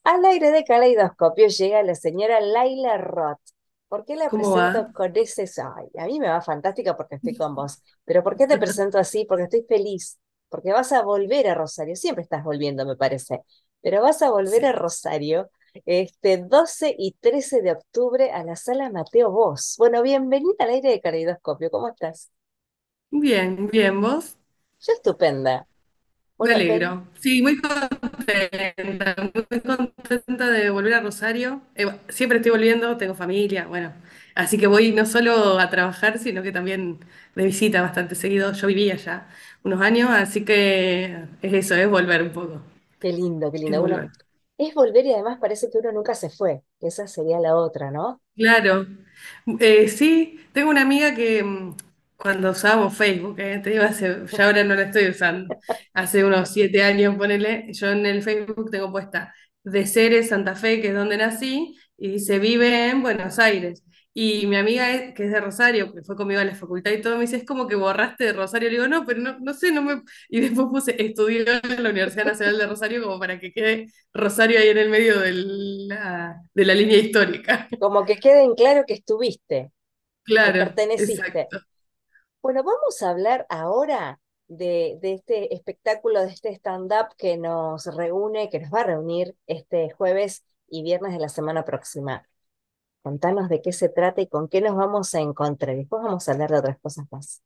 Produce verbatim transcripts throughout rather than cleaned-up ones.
Al aire de Caleidoscopio llega la señora Laila Roth. ¿Por qué la ¿Cómo presento va? con ese? Ay, a mí me va fantástica porque estoy con vos. Pero ¿por qué te presento así? Porque estoy feliz. Porque vas a volver a Rosario. Siempre estás volviendo, me parece. Pero vas a volver a Sí. Rosario este doce y trece de octubre a la sala Mateo Vos. Bueno, bienvenida al aire de Caleidoscopio. ¿Cómo estás? Bien, bien, ¿vos? Yo estupenda. Me Bueno, ven. alegro. Sí, muy contenta, muy contenta de volver a Rosario. Eh, bueno, siempre estoy volviendo, tengo familia, bueno. Así que voy no solo a trabajar, sino que también de visita bastante seguido. Yo vivía allá unos años, así que es eso, es volver un poco. Qué lindo, qué Es lindo. Uno volver. es volver y además parece que uno nunca se fue. Esa sería la otra, ¿no? Claro. Eh, sí, tengo una amiga que mm, cuando usábamos Facebook, eh, te digo, hace, ya ahora no la estoy usando, hace unos siete años, ponele, yo en el Facebook tengo puesta de Ceres, Santa Fe, que es donde nací, y dice, vive en Buenos Aires. Y mi amiga, es- que es de Rosario, que fue conmigo a la facultad y todo, me dice, es como que borraste de Rosario. Le digo, no, pero no, no sé, no me... Y después puse, estudié en la Universidad Nacional de Rosario como para que quede Rosario ahí en el medio de la, de la línea histórica. Como que quede en claro que estuviste, que Claro, perteneciste. exacto. Bueno, vamos a hablar ahora de, de este espectáculo, de este stand-up que nos reúne, que nos va a reunir este jueves y viernes de la semana próxima. Contanos de qué se trata y con qué nos vamos a encontrar. Después vamos a hablar de otras cosas más.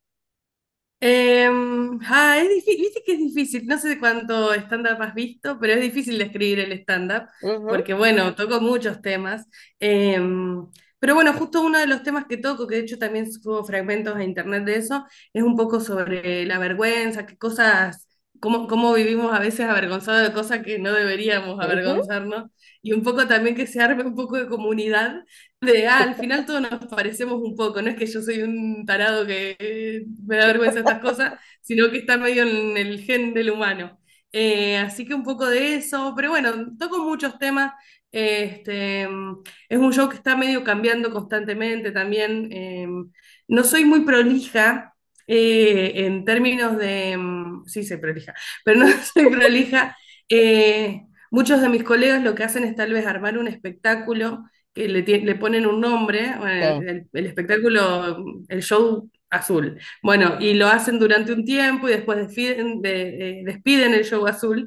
Em, ah, es difícil, viste que es difícil, no sé cuánto stand-up has visto, pero es difícil describir el stand-up, Ujú, porque bueno, toco muchos temas. Em, pero bueno, justo uno de los temas que toco, que de hecho también subo fragmentos a internet de eso, es un poco sobre la vergüenza, qué cosas, cómo, cómo vivimos a veces avergonzados de cosas que no deberíamos ujú. avergonzarnos, y un poco también que se arme un poco de comunidad de, ah, al final todos nos parecemos un poco, no es que yo soy un tarado que eh, me da vergüenza estas cosas, sino que está medio en el gen del humano. Eh, así que un poco de eso, pero bueno, toco muchos temas. Este, es un show que está medio cambiando constantemente también. Eh, no soy muy prolija eh, en términos de, mm, sí soy prolija, pero no soy prolija. Eh, muchos de mis colegas lo que hacen es tal vez armar un espectáculo que le, tie- le ponen un nombre, bueno, Sí. el, el espectáculo, el show azul. Bueno, y lo hacen durante un tiempo y después despiden, de- eh, despiden el show azul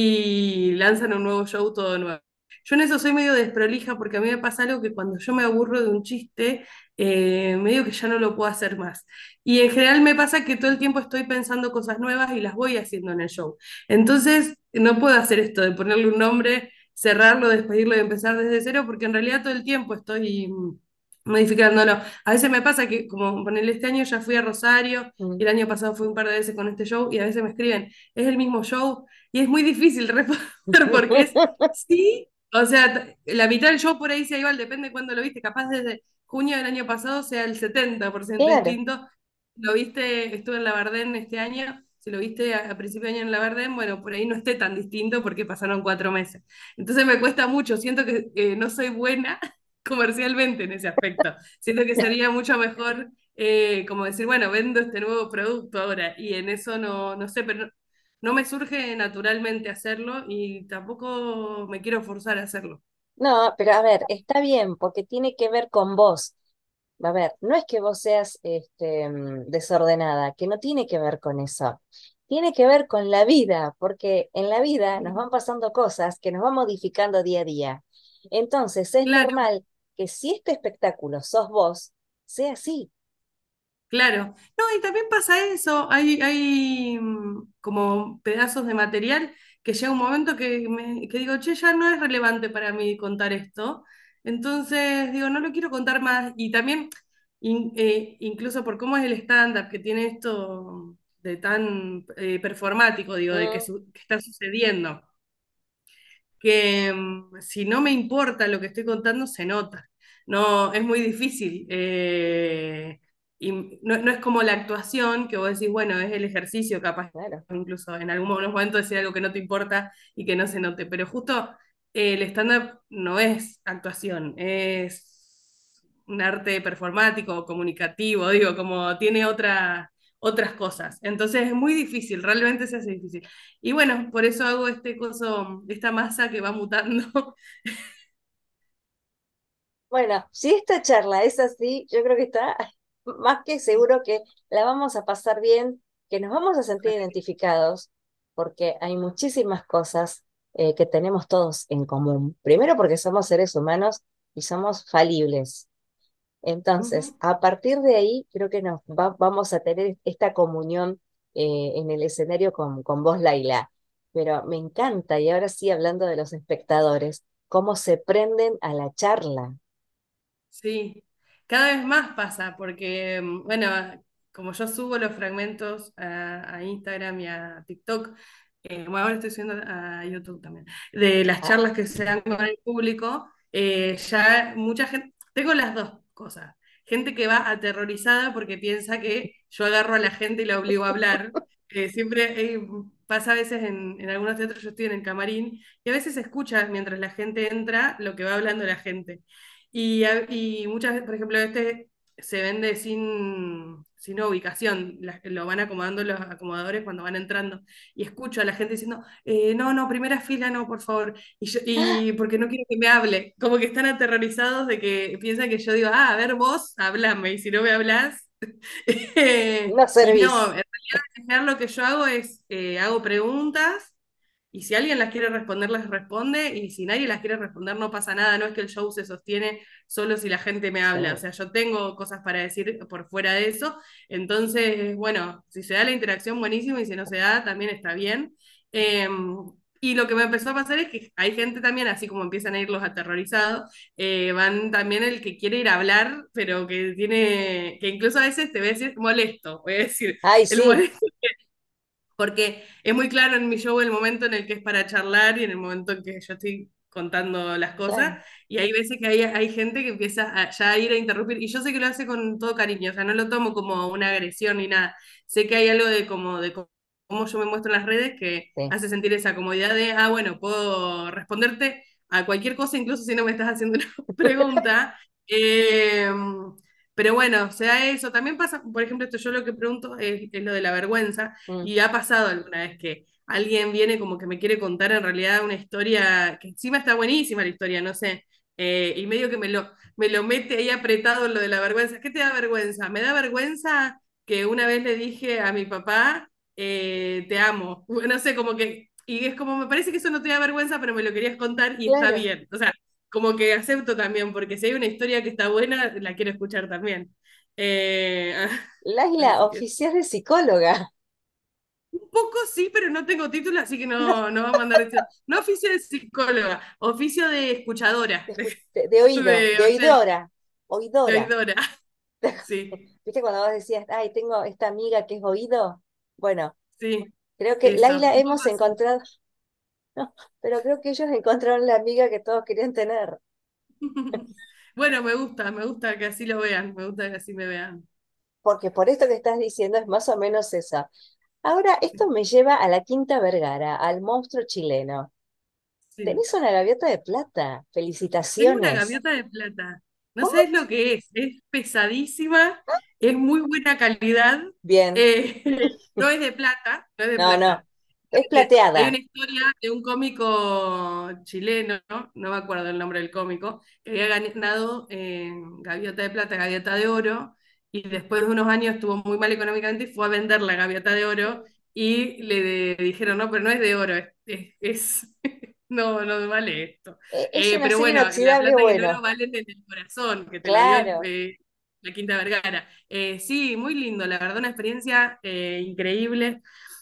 y lanzan un nuevo show todo nuevo. Yo en eso soy medio desprolija porque a mí me pasa algo que cuando yo me aburro de un chiste, eh, medio que ya no lo puedo hacer más. Y en general me pasa que todo el tiempo estoy pensando cosas nuevas y las voy haciendo en el show. Entonces, no puedo hacer esto de ponerle un nombre, cerrarlo, despedirlo y empezar desde cero, porque en realidad todo el tiempo estoy mm, modificándolo. A veces me pasa que, como ponerle este año ya fui a Rosario, y Mm. el año pasado fui un par de veces con este show, y a veces me escriben, es el mismo show, y es muy difícil responder porque es sí, o sea, t- la mitad del show por ahí se igual, depende de cuándo lo viste, capaz desde junio del año pasado sea el setenta por ciento Claro. distinto. Lo viste, estuve en la Bardén este año, si lo viste a, a principio de año en la Bardén, bueno, por ahí no esté tan distinto porque pasaron cuatro meses. Entonces me cuesta mucho, siento que eh, no soy buena comercialmente en ese aspecto. Siento que sería mucho mejor eh, como decir, bueno, vendo este nuevo producto ahora y en eso no, no sé, pero no, no me surge naturalmente hacerlo y tampoco me quiero forzar a hacerlo. No, pero a ver, está bien, porque tiene que ver con vos. A ver, no es que vos seas este, mm, desordenada, que no tiene que ver con eso. Tiene que ver con la vida, porque en la vida nos van pasando cosas que nos van modificando día a día. Entonces, es Claro, normal que si este espectáculo sos vos, sea así. claro. No, y también pasa eso, hay, hay mm, como pedazos de material que llega un momento que, me, que digo, che, ya no es relevante para mí contar esto. Entonces, digo, no lo quiero contar más. Y también, in- eh, incluso por cómo es el stand-up, que tiene esto de tan eh, performático, digo, de que, Mm, su- que está sucediendo, que mm, si no me importa lo que estoy contando, se nota. No, es muy difícil. Eh, y no, no es como la actuación, que vos decís, bueno, es el ejercicio, capaz, claro. incluso en algunos momentos decir algo que no te importa y que no se note. Pero justo eh, el stand-up no es actuación, es un arte performático, comunicativo, digo, como tiene otra, otras cosas. Entonces es muy difícil, realmente se hace difícil. Y bueno, por eso hago este coso, esta masa que va mutando. Bueno, si esta charla es así, yo creo que está más que seguro que la vamos a pasar bien, que nos vamos a sentir identificados, porque hay muchísimas cosas eh, que tenemos todos en común. Primero porque somos seres humanos y somos falibles. Entonces, Ujú. a partir de ahí, creo que nos va- vamos a tener esta comunión eh, en el escenario con, con vos, Laila. Pero me encanta, y ahora sí, hablando de los espectadores, cómo se prenden a la charla. Sí, cada vez más pasa, porque, mm, bueno, como yo subo los fragmentos a, a Instagram y a TikTok, eh, bueno, ahora estoy subiendo a YouTube también, de las Ah, charlas que se dan con el público, eh, ya mucha gente, tengo las dos cosas, gente que va aterrorizada porque piensa que yo agarro a la gente y la obligo a hablar, eh, siempre eh, pasa a veces en, en algunos teatros, yo estoy en el camarín, y a veces se escucha mientras la gente entra lo que va hablando la gente. Y, a- y muchas veces, por ejemplo, este se vende sin, sin ubicación, las- lo van acomodando los acomodadores cuando van entrando. Y escucho a la gente diciendo, eh, no, no, primera fila, no, por favor. Y, yo, y porque no quiero que me hable. Como que están aterrorizados de que piensan que yo digo, ah, a ver vos, hablame, y si no me hablas. eh, no y no, servís. en realidad, en general lo que yo hago es, eh, hago preguntas y si alguien las quiere responder, las responde, y si nadie las quiere responder, no pasa nada, no es que el show se sostiene solo si la gente me Sí. habla, o sea, yo tengo cosas para decir por fuera de eso, entonces, bueno, si se da la interacción, buenísimo, y si no se da, también está bien. Eh, y lo que me empezó a pasar es que hay gente también, así como empiezan a ir los aterrorizados, eh, van también el que quiere ir a hablar, pero que tiene, que incluso a veces te voy a decir molesto, voy a decir, Ay, el sí, molesto porque es muy claro en mi show el momento en el que es para charlar y en el momento en que yo estoy contando las claro. cosas, y hay veces que hay, hay gente que empieza a, ya a ir a interrumpir, y yo sé que lo hace con todo cariño, o sea, no lo tomo como una agresión ni nada, sé que hay algo de como de cómo yo me muestro en las redes que Sí. hace sentir esa comodidad de, ah, bueno, puedo responderte a cualquier cosa, incluso si no me estás haciendo una pregunta. Eh, pero bueno, sea eso, también pasa, por ejemplo, esto yo lo que pregunto es, es lo de la vergüenza, Mm. y ha pasado alguna vez que alguien viene como que me quiere contar en realidad una historia, que encima está buenísima la historia, no sé, eh, y medio que me lo, me lo mete ahí apretado en lo de la vergüenza. ¿Qué te da vergüenza? Me da vergüenza que una vez le dije a mi papá, eh, te amo. No sé, como que, y es como, me parece que eso no te da vergüenza, pero me lo querías contar y está Claro. bien. O sea, como que acepto también, porque si hay una historia que está buena, la quiero escuchar también. Eh, Laila, así que oficial de psicóloga. un poco sí, pero no tengo título, así que no, no vamos a andar diciendo. No oficio de psicóloga, oficio de escuchadora, De, de, escu- de- de oído, de de oyente, oidora, de oidora. oidora. Sí, ¿Viste cuando vos decías, ay, tengo esta amiga que es oído? Bueno, sí, creo que eso, Laila un poco hemos así. encontrado, no, pero creo que ellos encontraron la amiga que todos querían tener. Bueno, me gusta, me gusta que así lo vean, me gusta que así me vean. Porque por esto que estás diciendo es más o menos esa. Ahora, esto me lleva a la Quinta Vergara, al monstruo chileno. Sí. Tenés una gaviota de plata. Tengo una Felicitaciones. gaviota de plata. No ¿Cómo? sabes lo que es. Es pesadísima, es muy buena calidad. Bien. eh, no es de plata, no es de No, no. plata. Es Eh, Hay plateada. una historia de un cómico chileno, no No me acuerdo el nombre del cómico, que había ganado eh, gaviota de plata, gaviota de oro, y después de unos años estuvo muy mal económicamente y fue a vender la gaviota de oro, y le de- dijeron, no, pero no es de oro, es, es- es- no, no vale esto. E- Es Eh, un pero acero bueno, la inoxidable plata y el oro bueno. valen en el corazón, que te lo dio el, Claro. eh, la Quinta Vergara. Eh, sí, muy lindo, la verdad, una experiencia eh, increíble.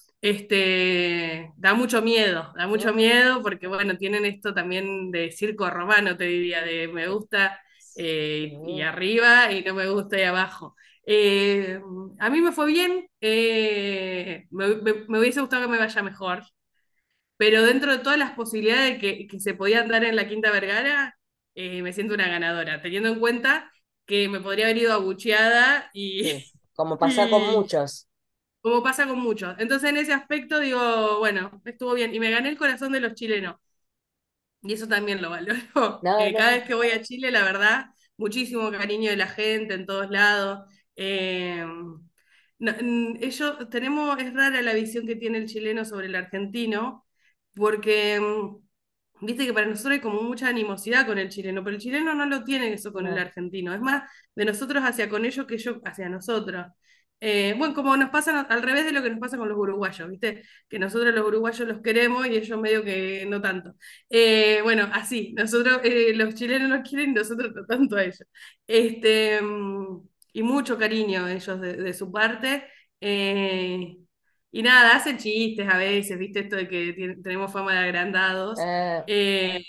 Este, da mucho miedo, da mucho Mm, miedo porque, bueno, tienen esto también de circo romano, te diría, de me gusta eh, y sí. arriba y no me gusta y abajo. Eh, a mí me fue bien, eh, me, me- me hubiese gustado que me vaya mejor, pero dentro de todas las posibilidades que, que se podían dar en la Quinta Vergara, eh, me siento una ganadora, teniendo en cuenta que me podría haber ido abucheada y, Sí, como pasa con y muchos. como pasa con muchos. Entonces, en ese aspecto digo, bueno, estuvo bien. Y me gané el corazón de los chilenos. Y eso también lo valoro. No, Eh, cada no. vez que voy a Chile, la verdad, muchísimo cariño de la gente en todos lados. Eh, No, mm, ellos tenemos, es rara la visión que tiene el chileno sobre el argentino, porque mm, viste que para nosotros hay como mucha animosidad con el chileno, pero el chileno no lo tiene eso con el No, argentino, es más de nosotros hacia con ellos que ellos hacia nosotros. Eh, bueno, como nos pasa al revés de lo que nos pasa con los uruguayos, viste, que nosotros los uruguayos los queremos y ellos medio que no tanto. Eh, bueno, así, nosotros, eh, los chilenos nos quieren y nosotros no tanto a ellos. Este, mm, y mucho cariño ellos de, de su parte. Eh, y nada, hacen chistes a veces, ¿viste? Esto de que tien- tenemos fama de agrandados. eh, Eh,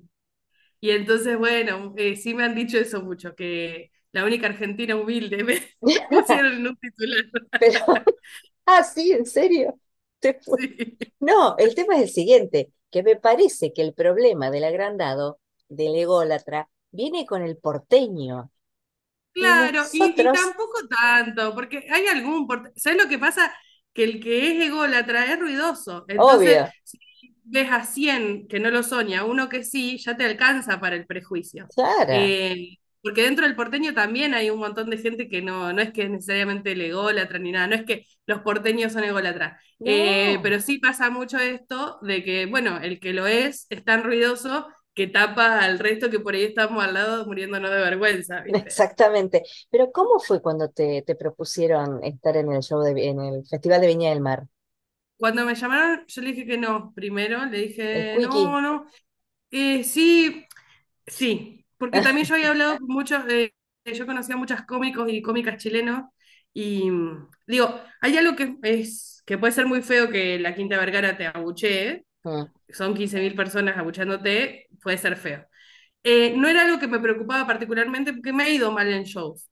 y entonces, bueno, eh, sí me han dicho eso mucho, que la única argentina humilde me pusieron en un titular. pero, ah, sí, ¿en serio? Te fu- Sí. No, el tema es el siguiente, que me parece que el problema del agrandado, del ególatra, viene con el porteño. Y Claro, y, y nosotros, tampoco tanto, porque hay algún... por- ¿Sabes lo que pasa? Que el que es ególatra es ruidoso. Entonces, obvio, si ves a cien que no lo son y a uno que sí, ya te alcanza para el prejuicio. Clara, Eh, porque dentro del porteño también hay un montón de gente que no, no es que es necesariamente el ególatra ni nada, no es que los porteños son ególatras. Eh, no, pero sí pasa mucho esto de que, bueno, el que lo es es tan ruidoso que tapa al resto que por ahí estamos al lado muriéndonos de vergüenza, ¿viste? exactamente. Pero ¿cómo fue cuando te, te propusieron estar en el show de, en el Festival de Viña del Mar? Cuando me llamaron, yo le dije que no. Primero le El dije, Quickie. no, no. Eh, sí, sí, porque también yo había hablado con muchos, eh, yo conocía muchas cómicos y cómicas chilenos, y mm, digo, hay algo que es, que puede ser muy feo que la Quinta Vergara te abuchee, Mm, son quince mil personas abuchándote, puede ser feo. Eh, no era algo que me preocupaba particularmente porque me ha ido mal en shows.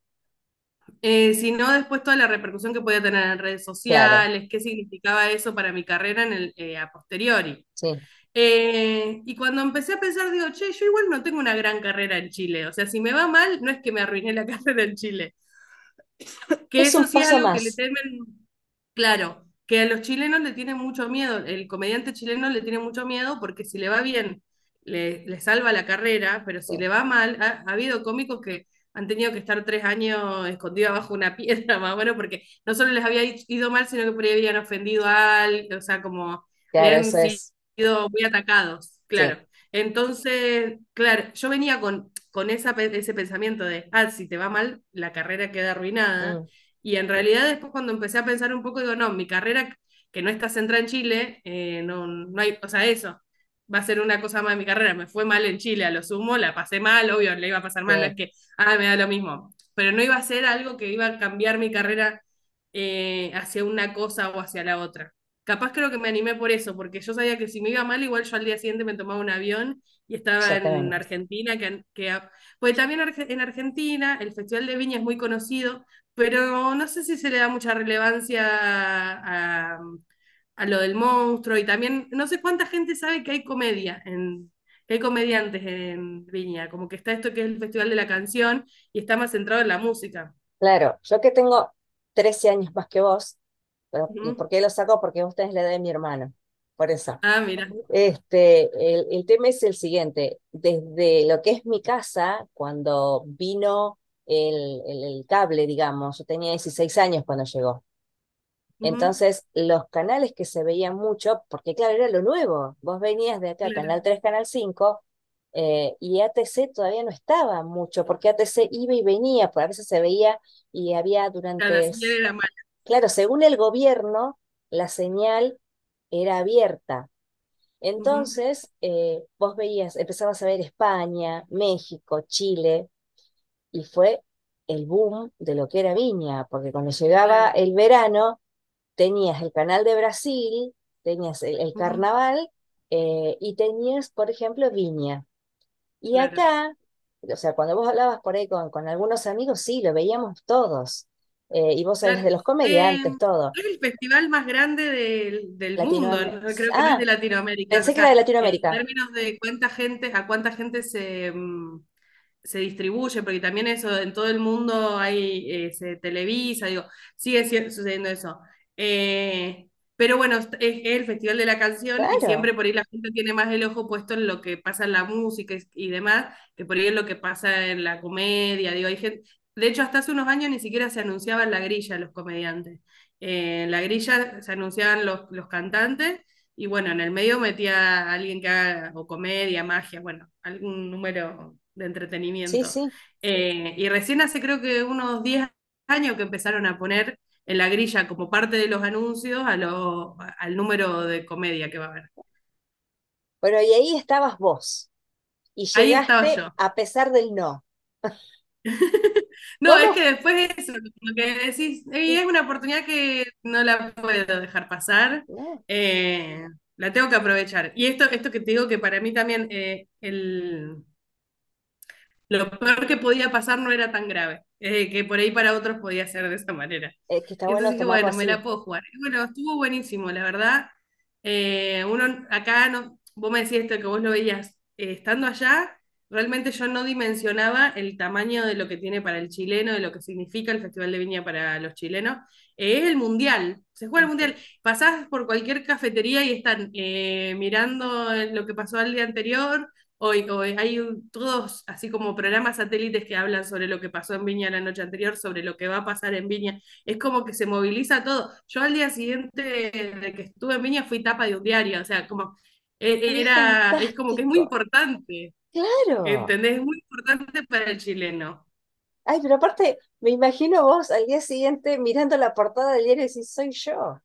Eh, sino después toda la repercusión que podía tener en redes claro, sociales, qué significaba eso para mi carrera en el, eh, a posteriori. sí, Eh, y cuando empecé a pensar, digo, che, yo igual no tengo una gran carrera en Chile. O sea, si me va mal, no es que me arruiné la carrera en Chile. Que es eso un sí es paso algo que le más, temen, claro, que a los chilenos le tienen mucho miedo. El comediante chileno le tiene mucho miedo porque si le va bien, le, le salva la carrera, pero si sí, le va mal, ha, ha habido cómicos que han tenido que estar tres años escondidos bajo una piedra, más bueno, porque no solo les había ido mal, sino que por ahí habían ofendido a alguien, o sea, como claro, habían eso es, sido muy atacados, sí, claro. Entonces, claro, yo venía con, con esa, pe- ese pensamiento de, ah, si te va mal, la carrera queda arruinada. mm, Y en realidad después cuando empecé a pensar un poco, digo, no, mi carrera que no está centrada en Chile, eh, no, no hay, o sea, eso va a ser una cosa más de mi carrera. Me fue mal en Chile, a lo sumo, la pasé mal, obvio, le iba a pasar mal, no es sí, que, ah, me da lo mismo. Pero no iba a ser algo que iba a cambiar mi carrera eh, hacia una cosa o hacia la otra. Capaz creo que me animé por eso, porque yo sabía que si me iba mal, igual yo al día siguiente me tomaba un avión y estaba en exactamente. Argentina, que, que pues también Arge- en Argentina el Festival de Viña es muy conocido, pero no sé si se le da mucha relevancia a, a lo del monstruo y también no sé cuánta gente sabe que hay comedia, en, que hay comediantes en Viña, como que está esto que es el Festival de la Canción y está más centrado en la música. Claro, yo que tengo trece años más que vos, pero- ¿y por Ujú. qué lo saco? Porque vos tenés la edad de mi hermano, por eso. Ah, mira. Este, el, el tema es el siguiente, desde lo que es mi casa, cuando vino el, el, el cable, digamos, yo tenía dieciséis años cuando llegó. Ujú. Entonces, los canales que se veían mucho, porque claro, era lo nuevo, vos venías de acá, Claro. Canal tres Canal cinco eh, y A T C todavía no estaba mucho, porque A T C iba y venía, pues a veces se veía y había Claro, la durante, señal era mala. claro, según el gobierno, la señal era abierta. Ujú. Entonces, eh, vos veías, empezabas a ver España, México, Chile, y fue el boom de lo que era Viña, porque cuando llegaba Claro. el verano, tenías el canal de Brasil, tenías el, el Ujú. carnaval, eh, y tenías, por ejemplo, Viña. Y Claro. acá, o sea, cuando vos hablabas por ahí con, con algunos amigos, sí, lo veíamos todos. Eh, y vos sabés Claro. de los Eh, comediantes, todo. es el festival más grande del, del mundo, Latinoamérica. ¿no? Creo que no es Ah, de Latinoamérica. O pensé que era de sea, en Latinoamérica. términos de cuánta gente, a cuánta gente se, mm, se distribuye, porque también eso, en todo el mundo hay, eh, se televisa, digo, sigue si- sucediendo eso. Eh, pero bueno, es, es el Festival de la Canción y Claro, siempre por ahí la gente tiene más el ojo puesto en lo que pasa en la música y y demás, que por ahí es lo que pasa en la comedia, digo, hay gente, De hecho, hasta hace unos años ni siquiera se anunciaba en la grilla los comediantes. Eh, en la grilla se anunciaban los, los cantantes y bueno, en el medio metía a alguien que haga o comedia, magia, bueno, algún número de Sí, entretenimiento. sí. Eh, y recién hace creo que unos diez años que empezaron a poner en la grilla como parte de los anuncios a lo- al número de comedia que va a haber. Bueno, y ahí estabas vos, y Ahí estaba llegaste yo. a pesar del no. No, es ¿Cómo? que después eso, lo que decís, y Sí, es una oportunidad que no la puedo dejar pasar, no, eh, la tengo que aprovechar. Y esto, esto que te digo que para mí también eh, el, lo peor que podía pasar no era tan grave, eh, que por ahí para otros podía ser de esa manera. es que está Y entonces bueno dije, tomarlo bueno, me la así. puedo jugar. Y bueno, estuvo buenísimo, la verdad. Eh, uno acá, no, vos me decías esto que vos lo veías eh, estando allá, realmente yo no dimensionaba el tamaño de lo que tiene para el chileno, de lo que significa el Festival de Viña para los chilenos. Eh, es el mundial, se juega el Ujú. mundial. Pasás por cualquier cafetería y están eh, mirando lo que pasó al día anterior. Hoy, hoy hay un- todos así como programas satélites que hablan sobre lo que pasó en Viña la noche anterior, sobre lo que va a pasar en Viña. Es como que se moviliza todo. Yo al día siguiente de que estuve en Viña fui tapa de un diario, o sea, como eh, Es era, es como que es muy fantástico. importante, Claro. ¿entendés? Es muy importante para el chileno. Ay, pero aparte, me imagino vos al día siguiente mirando la portada del diario y decís, soy yo.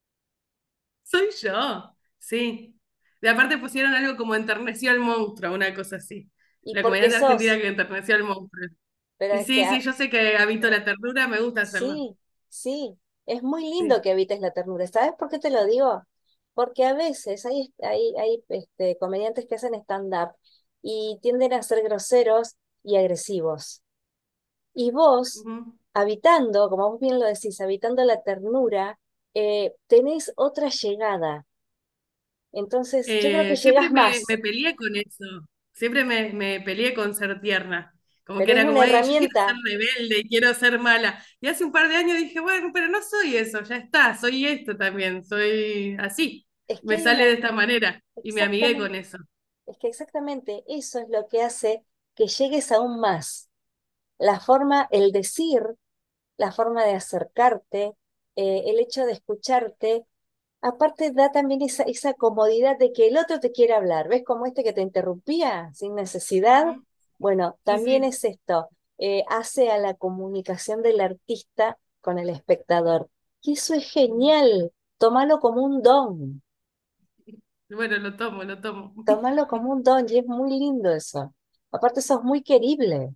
Soy yo, sí. De aparte pusieron algo como enterneció al monstruo, una cosa así. Y La porque comediante argentina sos, que enterneció al monstruo. pero Y es que sí, sí, ah, yo sé que habito la ternura, me gusta hacerlo. sí, sí, es muy lindo Sí. que evites la ternura. ¿Sabes por qué te lo digo? Porque a veces hay, hay, hay este, comediantes que hacen stand-up y tienden a ser groseros y agresivos. Y vos, Ujú. habitando, como vos bien lo decís, habitando la ternura, eh, tenés otra llegada. Entonces, yo creo que Eh, siempre llegás me, más, me peleé con eso, siempre me, me peleé con ser tierna, como que pero es era una como, "Ey, yo quiero ser herramienta. rebelde, quiero ser mala". Y hace un par de años dije, bueno, pero no soy eso, ya está, soy esto también, soy así, Es que me hay sale una, de esta manera y me amigué exactamente, con eso. es que exactamente eso es lo que hace que llegues aún más. La forma, el decir, la forma de acercarte, eh, el hecho de escucharte, aparte da también esa, esa comodidad de que el otro te quiere hablar. ¿Ves como este que te interrumpía sin necesidad? Ujú. Bueno, Sí, también sí. es esto, eh, hace a la comunicación del artista con el espectador. Y eso es genial, tómalo como un don, Bueno, lo tomo, lo tomo. tómalo como un don y es muy lindo eso. Aparte sos muy querible.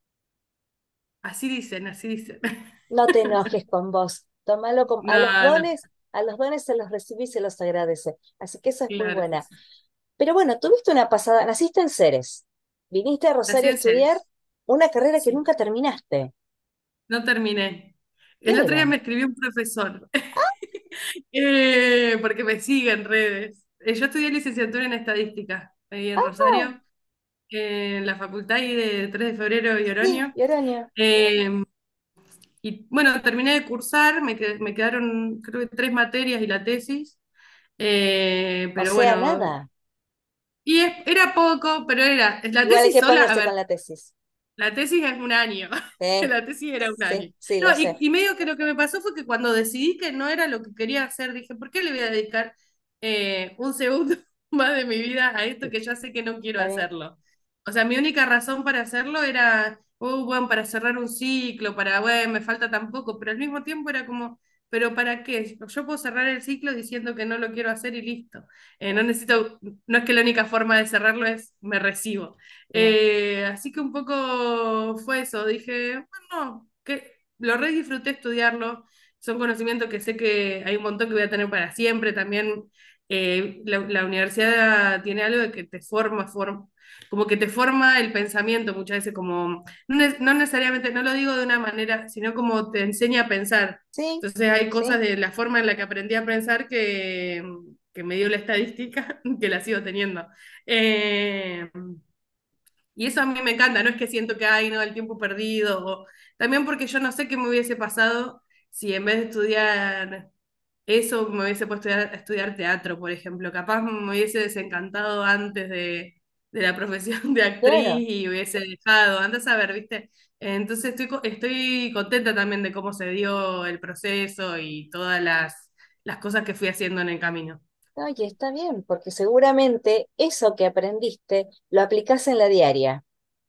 Así dicen, así dicen. No te enojes con vos. Tómalo como a los No, no, dones, a los dones se los recibe y se los agradece. Así que eso es muy claro que buena. sí. Pero bueno, tuviste una pasada, naciste en Ceres, viniste a Nací Rosario a en estudiar Ceres. una carrera que Sí, nunca terminaste. no terminé. ¿Qué El otro día era? me escribió un profesor. Eh, porque me sigue en redes. Eh, yo estudié licenciatura en estadística ahí en Ah, Rosario, en la facultad ahí de tres de febrero y sí, Oroño. y Oroño. Eh, y bueno, terminé de cursar, me, qued- me quedaron creo que tres materias y la tesis. Eh, O pero sea, bueno, nada. y es- era poco, pero era, la Igual hay tesis que sola, a ponerse ver, con la tesis. la tesis es un año, Sí, la tesis era un año. sí, sí, lo No, y, sé. y medio que lo que me pasó fue que cuando decidí que no era lo que quería hacer, dije, ¿por qué le voy a dedicar eh, un segundo más de mi vida a esto que ya sé que no quiero Está bien. hacerlo? O sea, mi única razón para hacerlo era, oh, bueno, para cerrar un ciclo, para, bueno, me falta tan poco, pero al mismo tiempo era como, ¿pero para qué? Yo puedo cerrar el ciclo diciendo que no lo quiero hacer y listo. Eh, no necesito, no es que la única forma de cerrarlo es me recibo. No, Eh, así que un poco fue eso. Dije, bueno, que lo re disfruté estudiarlo. Son conocimientos que sé que hay un montón que voy a tener para siempre. También eh, la, la universidad tiene algo de que te forma, form- como que te forma el pensamiento muchas veces, como, no, ne- no necesariamente, no lo digo de una manera, sino como te enseña a pensar. sí, Entonces hay cosas sí. de la forma en la que aprendí a pensar que, que me dio la estadística, que la sigo teniendo. Eh, y eso a mí me encanta, no es que siento que hay, no, el tiempo perdido, o también porque yo no sé qué me hubiese pasado si en vez de estudiar eso me hubiese puesto a estudiar teatro, por ejemplo. Capaz me hubiese desencantado antes de, de la profesión de Claro. actriz y hubiese dejado, andas a ver, ¿viste? Entonces estoy, co- estoy contenta también de cómo se dio el proceso y todas las, las cosas que fui haciendo en el camino. Oye, está bien, porque seguramente eso que aprendiste lo aplicás en la diaria.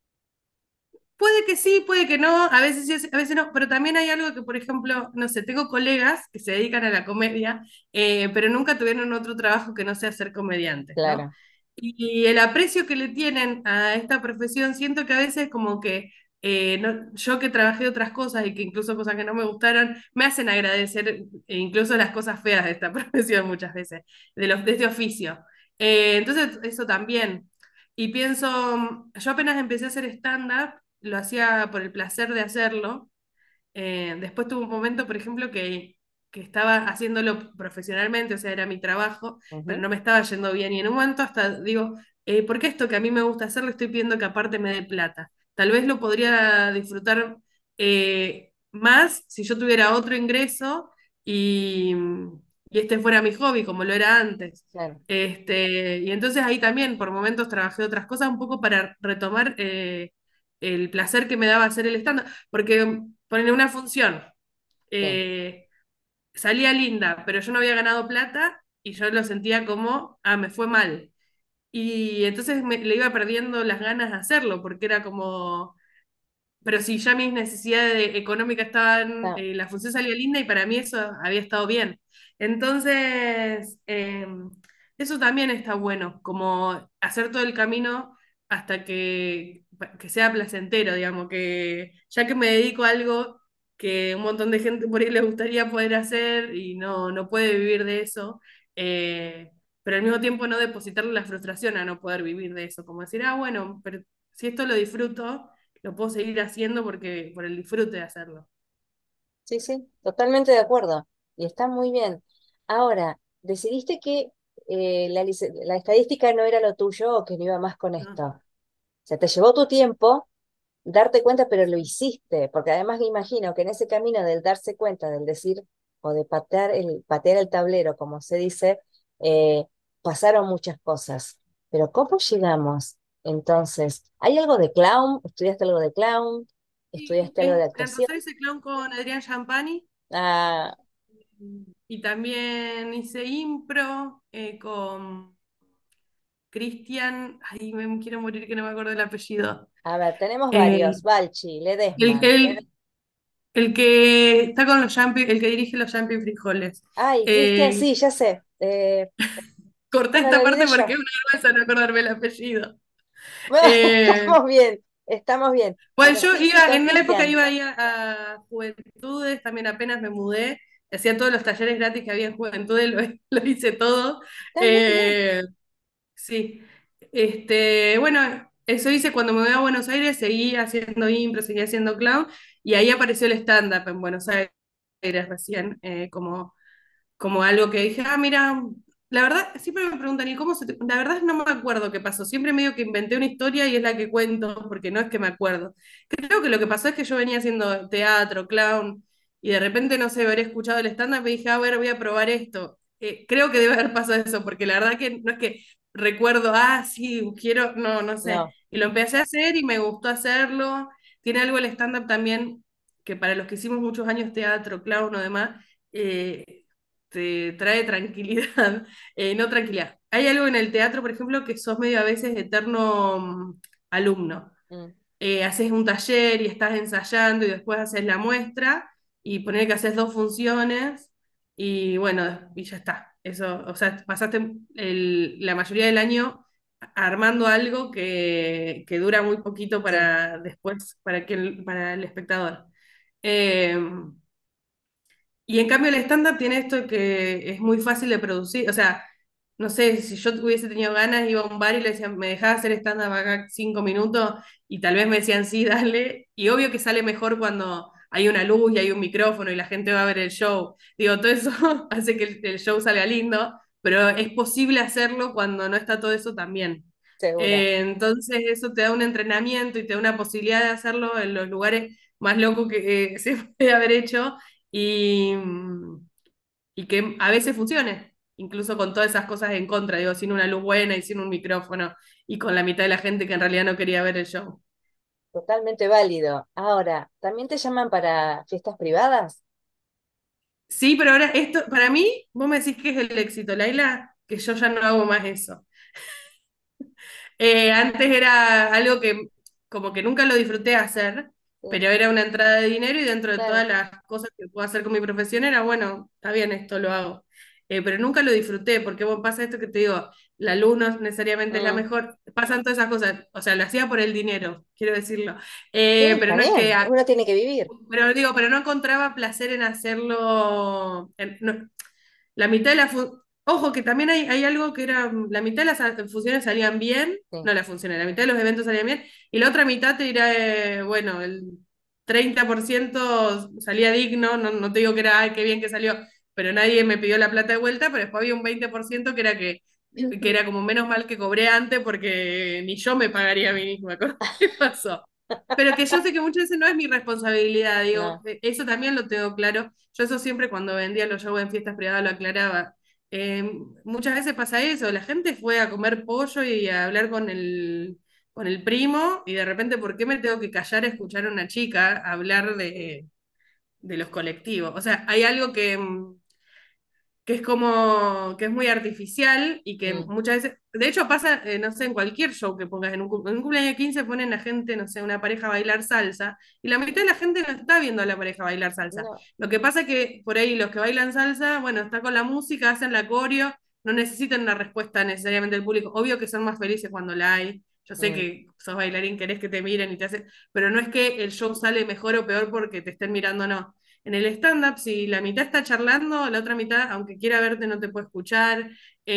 Puede que sí, puede que no, a veces sí, a veces no, pero también hay algo que, por ejemplo, no sé, tengo colegas que se dedican a la comedia, eh, pero nunca tuvieron otro trabajo que no sea ser comediantes, ¿no? Claro, Y el aprecio que le tienen a esta profesión, siento que a veces como que eh, no- yo que trabajé otras cosas y que incluso cosas que no me gustaron, me hacen agradecer eh, incluso las cosas feas de esta profesión muchas veces, de, los, de este oficio. Eh, entonces, eso también. Y pienso, yo apenas empecé a hacer stand-up, lo hacía por el placer de hacerlo. Eh, después tuve un momento, por ejemplo, que, que estaba haciéndolo profesionalmente, o sea, era mi trabajo, pero ujú, no me estaba yendo bien. Y en un momento hasta digo, eh, ¿por qué esto que a mí me gusta hacer le estoy pidiendo que aparte me dé plata? Tal vez lo podría disfrutar eh, más si yo tuviera otro ingreso y, y este fuera mi hobby, como lo era antes. claro. Este, y entonces ahí también por momentos trabajé otras cosas un poco para retomar eh, el placer que me daba hacer el stand. Porque ponerle una función, Sí. eh, salía linda, pero yo no había ganado plata y yo lo sentía como, ah, me fue mal. Y entonces me, le iba perdiendo las ganas de hacerlo, porque era como, pero si ya mis necesidades económicas estaban, Está- eh, la función salía linda y para mí eso había estado bien. Entonces, eh, eso también está bueno, como hacer todo el camino hasta que, que sea placentero, digamos, que ya que me dedico a algo que un montón de gente por ahí le gustaría poder hacer y no, no puede vivir de eso, eh, pero al mismo tiempo no depositarle la frustración a no poder vivir de eso, como decir, ah, bueno, pero si esto lo disfruto lo puedo seguir haciendo porque por el disfrute de hacerlo. sí, sí, totalmente de acuerdo. Y está muy bien. Ahora, decidiste que eh, la, lice- la estadística no era lo tuyo o que no iba más con No. esto. O sea, te llevó tu tiempo darte cuenta, pero lo hiciste, porque además me imagino que en ese camino del darse cuenta, del decir, o de patear el, patear el tablero, como se dice, eh, pasaron muchas cosas. Pero ¿cómo llegamos? Entonces, ¿hay algo de clown? ¿Estudiaste algo de clown? Y ¿Estudiaste algo de en, en actuación? Rosario hice clown con Adrián Champani Ah, y también hice impro eh, con Cristian, ay, me quiero morir que no me acuerdo el apellido. a ver, tenemos Eh, varios, Balchi, el, Ledesma. el, el que está con los Jumping, el que dirige los Jumping Frijoles. Ay, Cristian, Eh, sí, ya sé. Eh, corté bueno, lo esta olvidé parte porque yo. es una vergüenza no acordarme el apellido. Bueno, Eh, estamos bien, estamos bien. Bueno, Pero yo sí, sí, iba, con en una época Cristian. iba ahí a, a Juventudes, también apenas me mudé, hacía todos los talleres gratis que había en Juventudes, lo, lo hice todo. Está muy bien. Eh, sí, este, bueno, eso hice cuando me mudé a Buenos Aires, seguí haciendo impro, seguí haciendo clown, y ahí apareció el stand-up en Buenos Aires recién, eh, como como algo que dije, ah, mira, la verdad, siempre me preguntan, ¿y cómo se te-?". La verdad no me acuerdo qué pasó, siempre medio que inventé una historia y es la que cuento, porque no es que me acuerdo. Creo que lo que pasó es que yo venía haciendo teatro, clown, y de repente, no sé, haber escuchado el stand-up y dije, a ver, voy a probar esto. Eh, creo que debe haber pasado eso, porque la verdad que no es que recuerdo, ah, sí, quiero, no, no sé. No, Y lo empecé a hacer y me gustó hacerlo. Tiene algo el stand-up también, que para los que hicimos muchos años teatro, clown o demás, eh, te trae tranquilidad, eh, no tranquilidad. Hay algo en el teatro, por ejemplo, que sos medio a veces eterno mm, alumno. mm, Eh, haces un taller y estás ensayando y después haces la muestra y poner que haces dos funciones y bueno, y ya está. Eso, o sea, pasaste el- la mayoría del año armando algo que, que dura muy poquito sí, para después, para que el- para el espectador. Eh, y en cambio el stand-up tiene esto que es muy fácil de producir. O sea, no sé, si yo hubiese tenido ganas, iba a un bar y le decían, ¿me dejás hacer stand-up acá cinco minutos? Y tal vez me decían, sí, dale. Y obvio que sale mejor cuando hay una luz y hay un micrófono y la gente va a ver el show. Digo, todo eso hace que el, el show salga lindo, pero es posible hacerlo cuando no está todo eso también. seguro. Eh, entonces eso te da un entrenamiento y te da una posibilidad de hacerlo en los lugares más locos que eh, se puede haber hecho y, y que a veces funcione. incluso con todas esas cosas en contra, digo, sin una luz buena y sin un micrófono y con la mitad de la gente que en realidad no quería ver el show. Totalmente válido. Ahora, ¿también te llaman para fiestas privadas? Sí, pero ahora esto, para mí, vos me decís que es el éxito, Laila, que yo ya no hago más eso. Eh, antes era algo que como que nunca lo disfruté hacer, Sí, pero era una entrada de dinero y dentro de claro. todas las cosas que puedo hacer con mi profesión era, bueno, está bien, esto lo hago. Eh, pero nunca lo disfruté, porque bueno, pasa esto que te digo, la luz no necesariamente es la Mm, mejor, pasan todas esas cosas, o sea, lo hacía por el dinero, quiero decirlo. sí, Eh, pero está no es que, bien. Uno tiene que vivir. pero digo, pero no encontraba placer en hacerlo, en- no, la mitad de la fu- Ojo, que también hay, hay algo que era, mm, la mitad de las a- funciones salían bien, Sí. no las funciones, la mitad de los eventos salían bien, y la otra mitad te dirá, eh, bueno, el treinta por ciento salía digno, no, no te digo que era, ay, qué bien que salió, pero nadie me pidió la plata de vuelta, pero después había un veinte por ciento que era que, que era como menos mal que cobré antes porque ni yo me pagaría a mí misma. ¿Qué pasó? Pero que yo sé que muchas veces no es mi responsabilidad, digo, No. eh, eso también lo tengo claro. Yo eso siempre cuando vendía los shows en fiestas privadas lo aclaraba. Eh, Muchas veces pasa eso, la gente fue a comer pollo y a hablar con el, con el primo y de repente, ¿por qué me tengo que callar a escuchar a una chica hablar de, de los colectivos? O sea, hay algo que, mm, que es como, que es muy artificial y que Mm, muchas veces, de hecho pasa, eh, no sé, en cualquier show que pongas, en un, cum- en un cumpleaños de quince ponen a gente, no sé, una pareja a bailar salsa, y la mitad de la gente no está viendo a la pareja bailar salsa. no. Lo que pasa es que por ahí los que bailan salsa, bueno, está con la música, hacen la coreo, no necesitan una respuesta necesariamente del público. Obvio que son más felices cuando la hay. Yo sé Mm, que sos bailarín, querés que te miren y te hacen, pero no es que el show sale mejor o peor porque te estén mirando, no. En el stand-up, si la mitad está charlando, la otra mitad, aunque quiera verte, no te puede escuchar.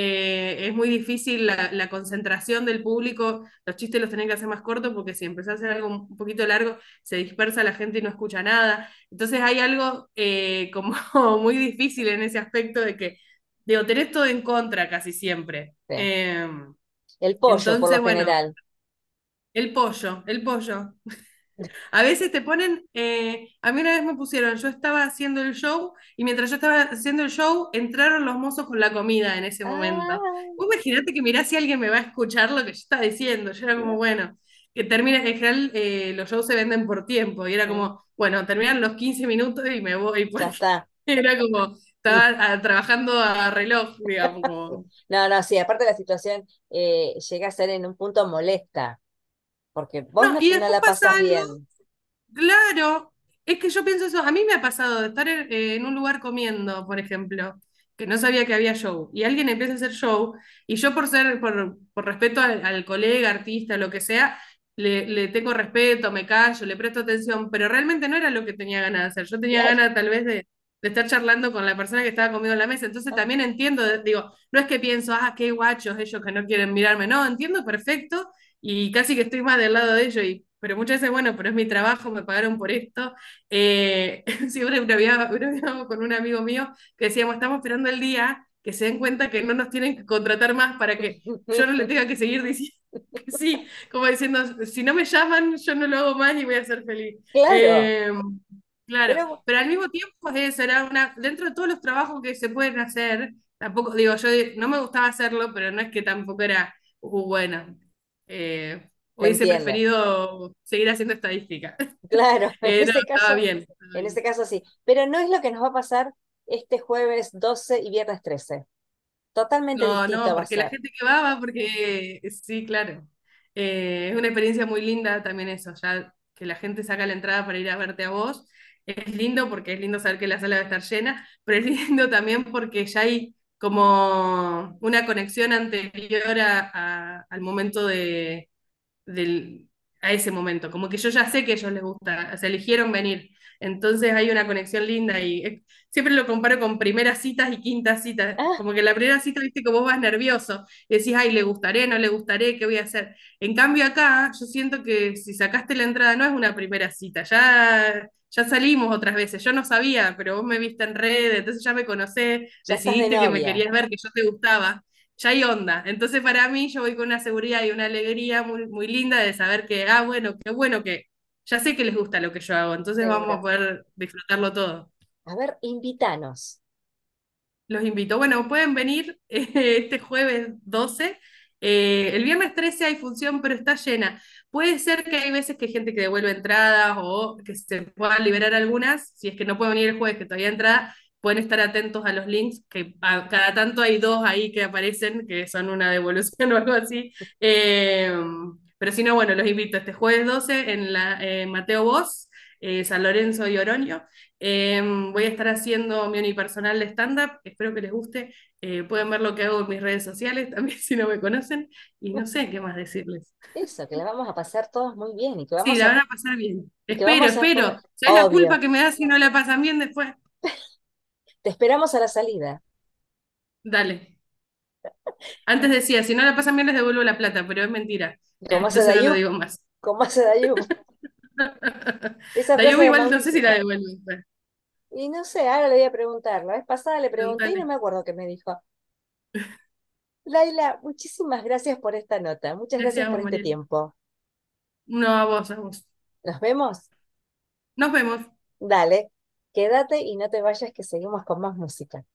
Eh, es muy difícil la, la concentración del público. Los chistes los tenés que hacer más cortos porque si empezás a hacer algo un poquito largo, se dispersa la gente y no escucha nada. Entonces hay algo eh, como muy difícil en ese aspecto de que, digo, tenés todo en contra casi siempre. sí. Eh, El pollo, por lo entonces, bueno, general. el pollo, el pollo. A veces te ponen, eh, a mí una vez me pusieron, yo estaba haciendo el show y mientras yo estaba haciendo el show entraron los mozos con la comida en ese momento. Ah, Vos imaginate que mirá si alguien me va a escuchar lo que yo estaba diciendo. Yo era como, no. bueno, que termina, en general eh, los shows se venden por tiempo y era Mm, como, bueno, terminan los quince minutos y me voy ya porque está. era como, Y, estaba ah, trabajando a reloj, digamos, como... no, no, sí, aparte la situación eh, llega a ser en un punto molesta, porque vos No, no, y no después la pasa pasas algo. bien. Claro, es que yo pienso eso. A mí me ha pasado de estar en, eh, en un lugar comiendo, por ejemplo, que no sabía que había show, y alguien empieza a hacer show, y yo por ser, por, por respeto al, al colega, artista, lo que sea, le, le tengo respeto, me callo, le presto atención, pero realmente no era lo que tenía ganas de hacer. Yo tenía Claro. ganas tal vez de, de estar charlando con la persona que estaba conmigo en la mesa. Entonces Ah, también entiendo, de- digo, no es que pienso, ah, qué guachos ellos que no quieren mirarme, no, entiendo perfecto y casi que estoy más del lado de ellos, y, pero muchas veces, bueno, pero es mi trabajo, me pagaron por esto. Eh, siempre bromeaba, bromeaba con un amigo mío que decíamos, estamos esperando el día que se den cuenta que no nos tienen que contratar más para que yo no le tenga que seguir diciendo que sí, como diciendo, si no me llaman, yo no lo hago más y voy a ser feliz. claro, Eh, claro, pero pero al mismo tiempo es eso, era una, dentro de todos los trabajos que se pueden hacer, tampoco, digo, yo no me gustaba hacerlo, pero no es que tampoco era, uh, bueno, eh, te hubiese entiendo. preferido seguir haciendo estadística. Claro, en Eh, no, ese estaba caso, bien, estaba en bien. ese caso sí. Pero no es lo que nos va a pasar este jueves doce y viernes trece. Totalmente No, no, distinto va a porque la ser. gente que va va porque sí, claro. Eh, es una experiencia muy linda también eso, ya que la gente saca la entrada para ir a verte a vos. Es lindo porque es lindo saber que la sala va a estar llena, pero es lindo también porque ya hay como una conexión anterior a- a- al momento de, del, a ese momento. Como que yo ya sé que a ellos les gusta, se eligieron venir. Entonces hay una conexión linda y eh, siempre lo comparo con primeras citas y quintas citas. Ah, Como que la primera cita, viste, que vos vas nervioso y decís, ay, le gustaré, no le gustaré, ¿qué voy a hacer? En cambio acá, yo siento que si sacaste la entrada no es una primera cita, ya, ya salimos otras veces. Yo no sabía, pero vos me viste en red, entonces ya me conocés, ya estás de decidiste que me novia. querías ver, que yo te gustaba, ya hay onda. Entonces, para mí, yo voy con una seguridad y una alegría muy, muy linda de saber que, ah, bueno, qué bueno que ya sé que les gusta lo que yo hago, entonces vamos a Seguro. poder disfrutarlo todo. A ver, invítanos. Los invito. Bueno, pueden venir eh, este jueves doce. Eh, el viernes trece hay función, pero está llena. Puede ser que hay veces que hay gente que devuelve entradas o que se puedan liberar algunas. Si es que no pueden venir el jueves, que todavía hay entrada, pueden estar atentos a los links, que a- cada tanto hay dos ahí que aparecen, que son una devolución o algo así. Eh, pero si no, bueno, los invito este jueves doce en la eh, Mateo Vos, eh, San Lorenzo y Oroño. Eh, voy a estar haciendo mi unipersonal de stand-up, espero que les guste. Eh, pueden ver lo que hago en mis redes sociales también si no me conocen. Y no sé qué más decirles. Eso, que la vamos a pasar todos muy bien y que Sí, vamos la a, van a pasar bien. y que Espero, vamos a poder, espero. ¿Sabes la culpa obvio, que me da si no la pasan bien después? te esperamos a la salida. Dale. Antes decía, si no la pasan bien les devuelvo la plata, pero es mentira. Como hace Entonces no lo Dayup, digo más. como hace Dayup. Esa La yo frase de igual no sé si Mauricio. la devuelvo después. Y no sé, ahora le voy a preguntar. La vez pasada le pregunté y no Preguntale. me acuerdo qué me dijo. Laila, muchísimas gracias por esta nota. Muchas Gracias gracias a por vos, este Mariel. tiempo. No, a vos, a vos. ¿Nos vemos? Nos vemos. Dale, quédate y no te vayas que seguimos con más música.